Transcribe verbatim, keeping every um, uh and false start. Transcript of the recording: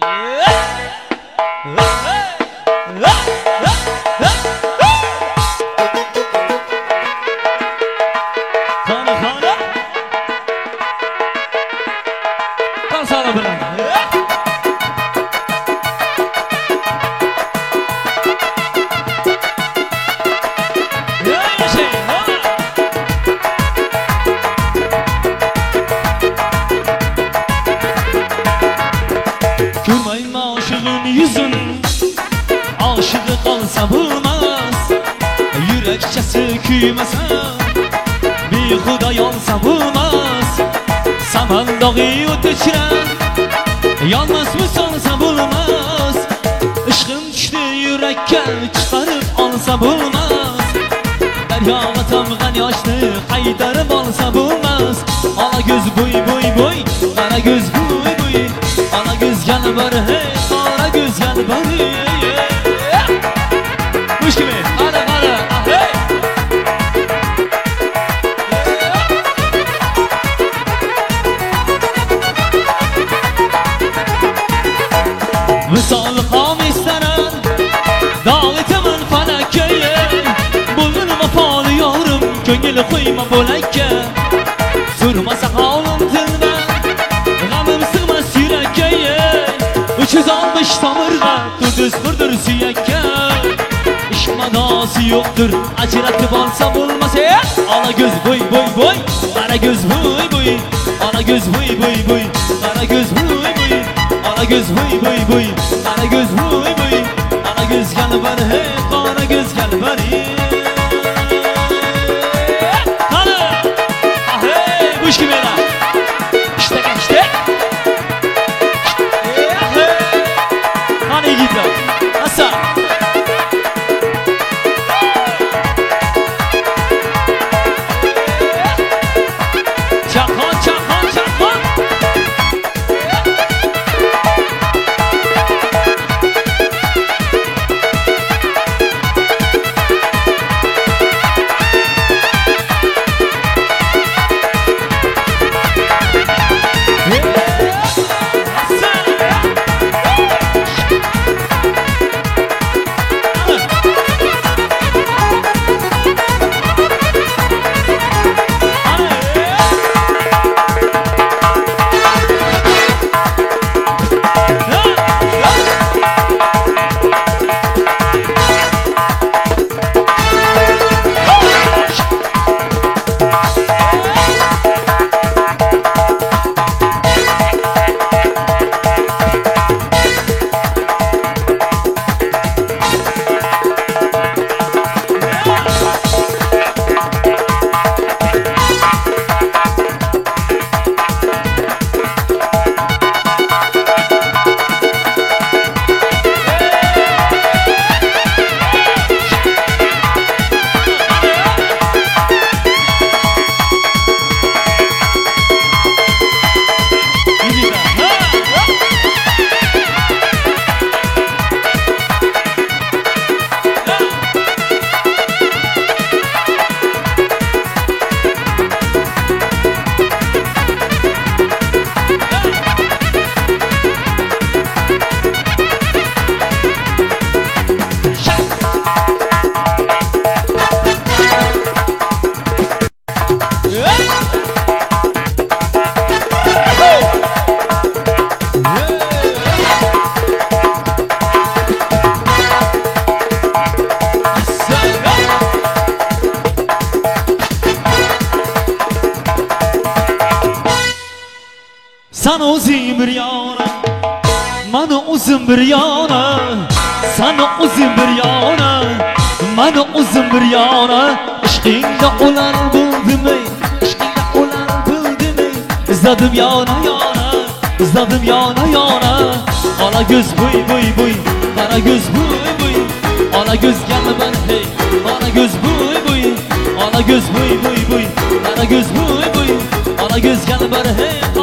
Bir xudo yonsa bo'lmas, samandog'i o'tichiran, yonmas sonsa bo'lmas. Ishqim tushdi yurakka, chiqarib olsa bo'lmas. Daryoga tomg'an yoshni qaytarib olsa bo'lmas. Ona ko'z bo'y bo'y bo'y, qara ko'z bo'y bo'y, ona ko'z yalvar hey, qara ko'z yalvar hey. Mushkime, qara qara, hey. Misal qamisdaran dağıtımın falakka, bulun vafoli yorim ko'ngil qo'yma bo'lakka. Surmasa holim tildan, g'amim sig'mas yurakka. uch yuz oltmish tomirga turdiz qurdir suyakka. Ishq madosi yo'qdir, ajratib olsa bo'lmas. Ona ko'z bo'y bo'y bo'y, qara ko'z bo'y bo'y, ona ko'z bo'y bo'y bo'y, qara ko'z bo'y bo'y, ona ko'z bo'y bo'y bo'y, qara ko'z bo'y bo'y, ona ko'z yalvar hey, qara ko'z yalvar hey. Qani, ah hey, bush kimera. İşte işte. Qani yigitlar. Asa. Chaqon, chaqon, chaqon. Sana o'zim bir yana, mana o'zim bir yana, sana o'zim bir yana, mana o'zim bir yana. Ishqingda ular bo'ldimi, ishqingda ular bo'ldimi? İzladim yana yana, izladim yana yana. Ona göz bo'y bo'y bo'y, qara göz bo'y bo'y, ona göz yalvar hey, ona göz bo'y bo'y, ona göz bo'y bo'y bo'y, qara göz bo'y bo'y, ona göz yalvar hey.